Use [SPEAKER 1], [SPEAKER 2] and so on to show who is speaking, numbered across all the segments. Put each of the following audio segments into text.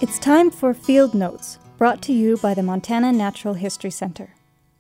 [SPEAKER 1] It's time for Field Notes, brought to you by the Montana Natural History Center.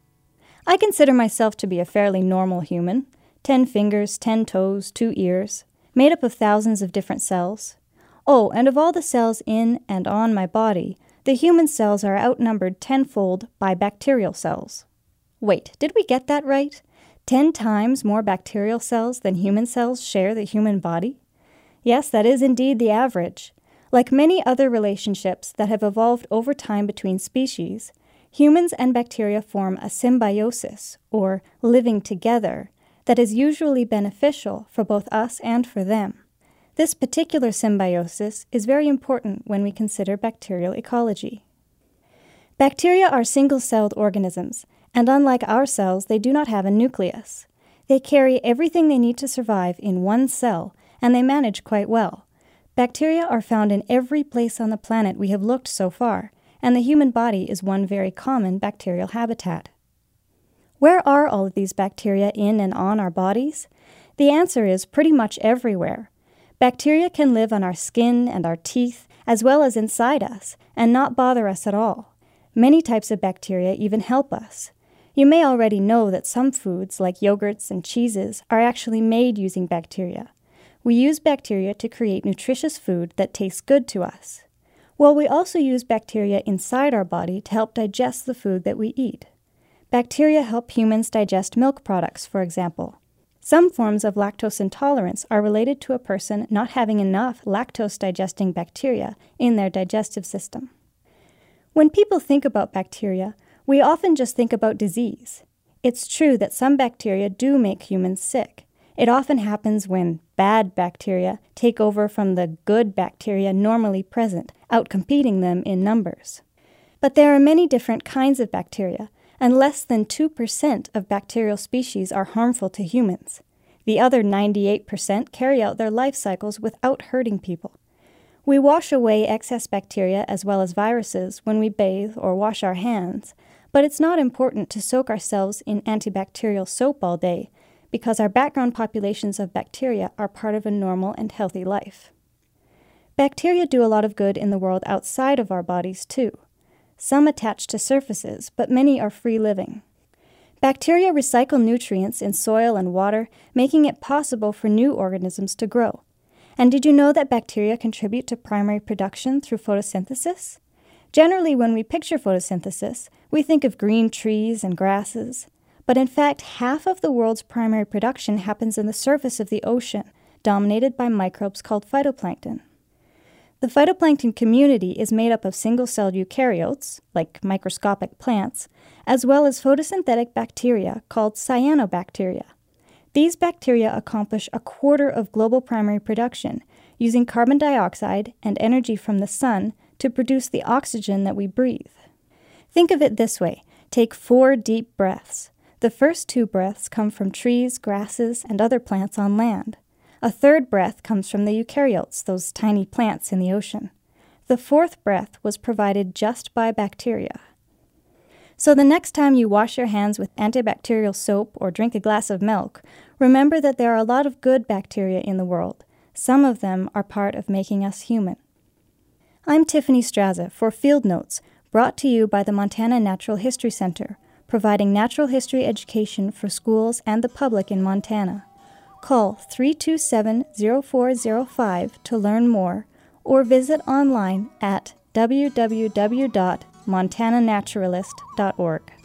[SPEAKER 1] I consider myself to be a fairly normal human, 10 fingers, 10 toes, 2 ears, made up of thousands of different cells. Oh, and of all the cells in and on my body, the human cells are outnumbered tenfold by bacterial cells. Wait, did we get that right? 10 times more bacterial cells than human cells share the human body? Yes, that is indeed the average. Like many other relationships that have evolved over time between species, humans and bacteria form a symbiosis, or living together, that is usually beneficial for both us and for them. This particular symbiosis is very important when we consider bacterial ecology. Bacteria are single-celled organisms, and unlike our cells, they do not have a nucleus. They carry everything they need to survive in one cell, and they manage quite well. Bacteria are found in every place on the planet we have looked so far, and the human body is one very common bacterial habitat. Where are all of these bacteria in and on our bodies? The answer is pretty much everywhere. Bacteria can live on our skin and our teeth, as well as inside us, and not bother us at all. Many types of bacteria even help us. You may already know that some foods, like yogurts and cheeses, are actually made using bacteria. We use bacteria to create nutritious food that tastes good to us. Well, we also use bacteria inside our body to help digest the food that we eat. Bacteria help humans digest milk products, for example. Some forms of lactose intolerance are related to a person not having enough lactose-digesting bacteria in their digestive system. When people think about bacteria, we often just think about disease. It's true that some bacteria do make humans sick. It often happens when bad bacteria take over from the good bacteria normally present, outcompeting them in numbers. But there are many different kinds of bacteria, and less than 2% of bacterial species are harmful to humans. The other 98% carry out their life cycles without hurting people. We wash away excess bacteria as well as viruses when we bathe or wash our hands, but it's not important to soak ourselves in antibacterial soap all day, because our background populations of bacteria are part of a normal and healthy life. Bacteria do a lot of good in the world outside of our bodies, too. Some attach to surfaces, but many are free-living. Bacteria recycle nutrients in soil and water, making it possible for new organisms to grow. And did you know that bacteria contribute to primary production through photosynthesis? Generally, when we picture photosynthesis, we think of green trees and grasses. But in fact, half of the world's primary production happens in the surface of the ocean, dominated by microbes called phytoplankton. The phytoplankton community is made up of single-celled eukaryotes, like microscopic plants, as well as photosynthetic bacteria called cyanobacteria. These bacteria accomplish a quarter of global primary production, using carbon dioxide and energy from the sun to produce the oxygen that we breathe. Think of it this way. Take 4 deep breaths. The first 2 breaths come from trees, grasses, and other plants on land. A third breath comes from the eukaryotes, those tiny plants in the ocean. The 4th breath was provided just by bacteria. So the next time you wash your hands with antibacterial soap or drink a glass of milk, remember that there are a lot of good bacteria in the world. Some of them are part of making us human. I'm Tiffany Straza for Field Notes, brought to you by the Montana Natural History Center, providing natural history education for schools and the public in Montana. Call 327-0405 to learn more, or visit online at www.montananaturalist.org.